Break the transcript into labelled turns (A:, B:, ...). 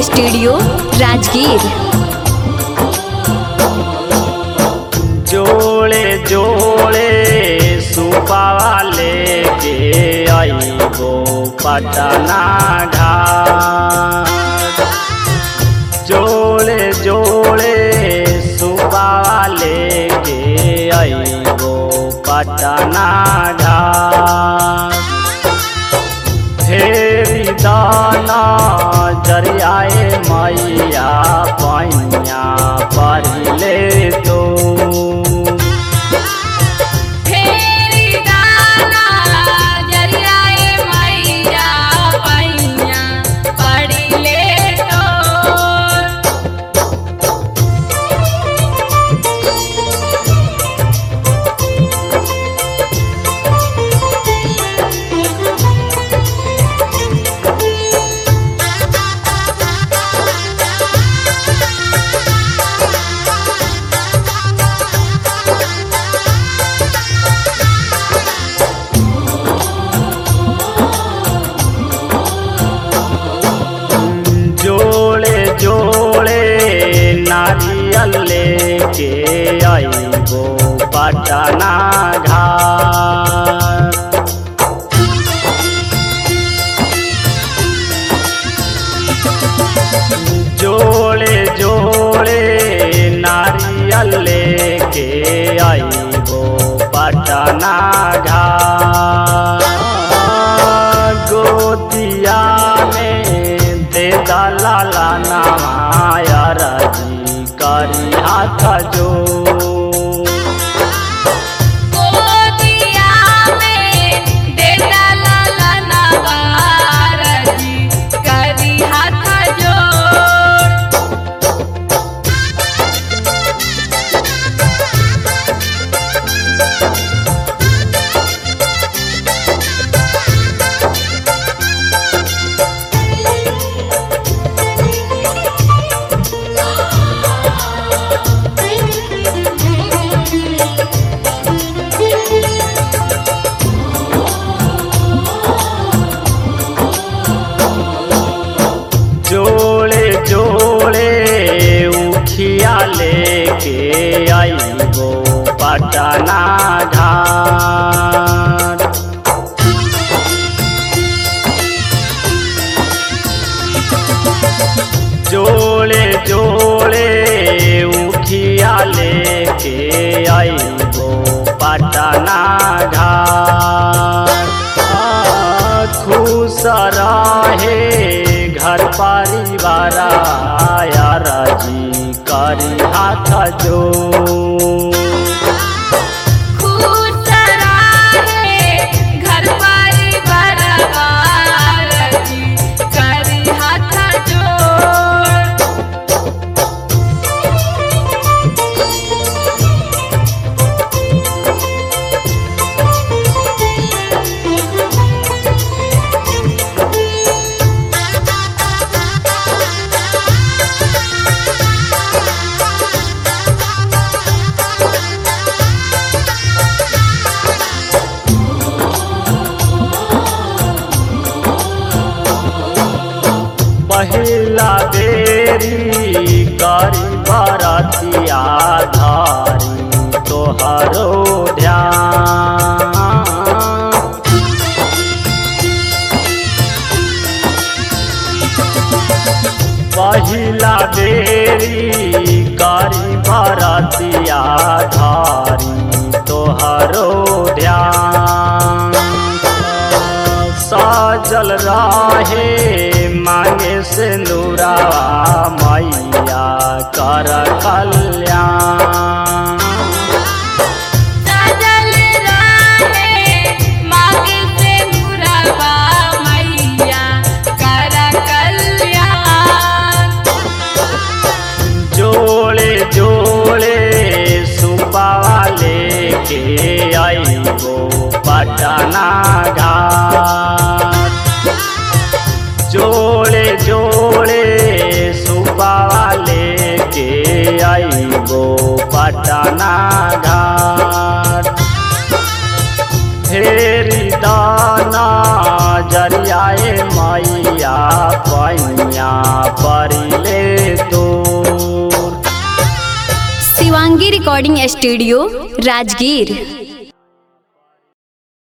A: Studio Rajgir.
B: जोड़े जोड़े सुपावा लेके आइबो पटना घाट। जोड़े जोड़े सुपावा लेके आइबो पटना घाट। फेरी दाना जरियाए मैया पैया पढ़ले तो।
C: फेरी दाना जरियाए मैया पैया पढ़ले तो।
B: जोड़े जोड़े नारियल लेके आइबो पटना घाट। जोड़े जोड़े नारियल लेके आइबो पटना घाट। गोदिया में दे दलाला नमाया रजी करी हाथ जो।
C: गोदिया में दे दलाला नवारजी करी हाथ जोड़।
B: जोड़े जोड़े उखिया लेके आइबो पटना घाट। जोड़े जोड़े उखिया लेके आइबो पटना घाट। खुश रहे घर परिवार आया राजी करी हाथ जो।
C: खुश रहे घर परिवार वारजी करी हाथ जोड़।
B: पहिला बेरी करी बरतिया धारी तोहरो ध्यान। पहिला बेरी करी बरतिया धारी तोहरो ध्यान। साजल रहे मांगे से नूरा मैया कर कल्याण।
C: सजल रहे मांगे से मुरवा मैया कर कल्याण।
B: जोड़े जोड़े सुपावा लेके आइबो पटना घाट। जोड़े जोड़े सुपावा लेके आइबो पटना घाट। फेरी दाना जरियाए मैया पैया परी
A: रिकॉर्डिंग स्टूडियो राजगीर।